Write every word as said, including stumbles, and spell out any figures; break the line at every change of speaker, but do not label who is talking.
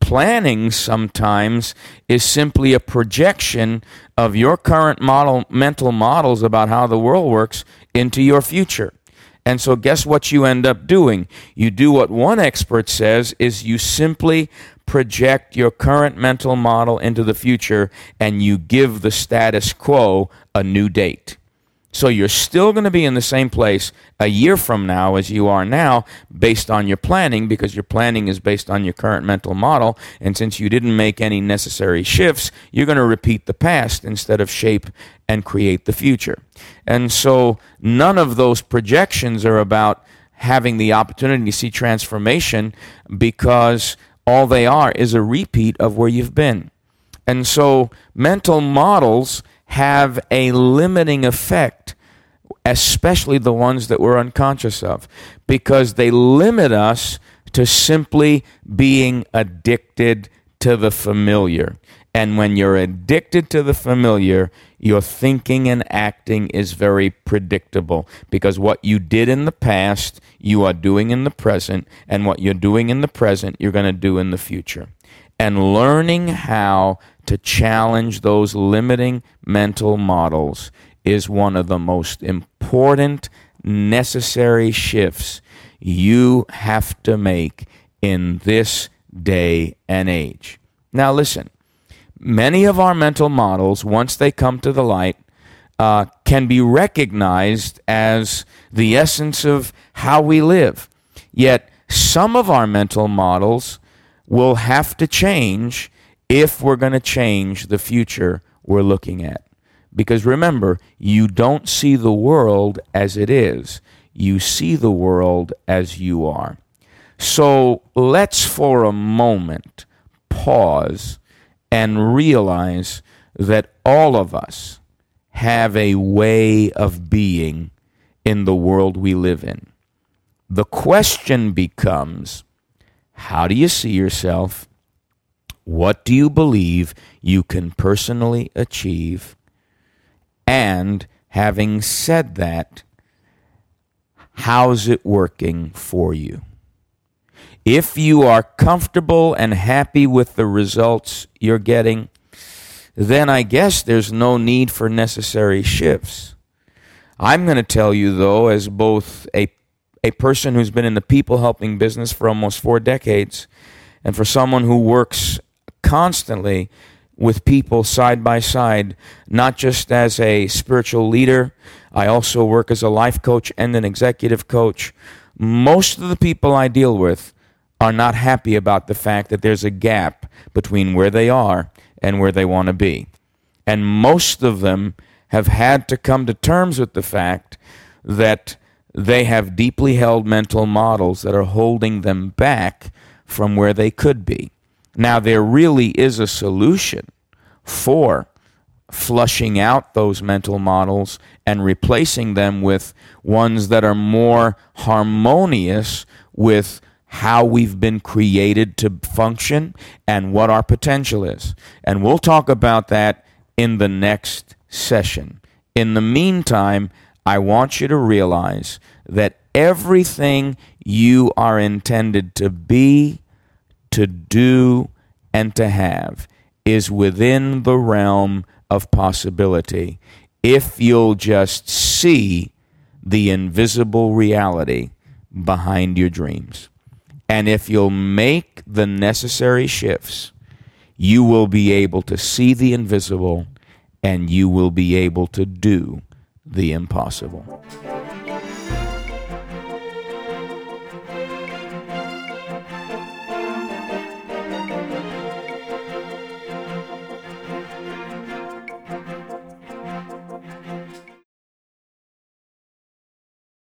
planning sometimes is simply a projection of your current model, mental models about how the world works into your future. And so guess what you end up doing? You do what one expert says is you simply project your current mental model into the future and you give the status quo a new date. So you're still going to be in the same place a year from now as you are now based on your planning, because your planning is based on your current mental model. And since you didn't make any necessary shifts, you're going to repeat the past instead of shape and create the future. And so none of those projections are about having the opportunity to see transformation, because all they are is a repeat of where you've been. And so mental models have a limiting effect, especially the ones that we're unconscious of, because they limit us to simply being addicted to the familiar. And when you're addicted to the familiar, your thinking and acting is very predictable, because what you did in the past, you are doing in the present, and what you're doing in the present, you're going to do in the future. And learning how to challenge those limiting mental models is one of the most important, necessary shifts you have to make in this day and age. Now listen, many of our mental models, once they come to the light, uh, can be recognized as the essence of how we live. Yet some of our mental models will have to change if we're going to change the future we're looking at. Because remember, you don't see the world as it is. You see the world as you are. So let's for a moment pause and realize that all of us have a way of being in the world we live in. The question becomes, how do you see yourself? What do you believe you can personally achieve? And having said that, how's it working for you? If you are comfortable and happy with the results you're getting, then I guess there's no need for necessary shifts. I'm going to tell you, though, as both a, a person who's been in the people helping business for almost four decades, and for someone who works constantly with people side by side, not just as a spiritual leader, I also work as a life coach and an executive coach. Most of the people I deal with are not happy about the fact that there's a gap between where they are and where they want to be. And most of them have had to come to terms with the fact that they have deeply held mental models that are holding them back from where they could be. Now, there really is a solution for flushing out those mental models and replacing them with ones that are more harmonious with how we've been created to function and what our potential is. And we'll talk about that in the next session. In the meantime, I want you to realize that everything you are intended to be, to do, and to have is within the realm of possibility if you'll just see the invisible reality behind your dreams. And if you'll make the necessary shifts, you will be able to see the invisible and you will be able to do the impossible.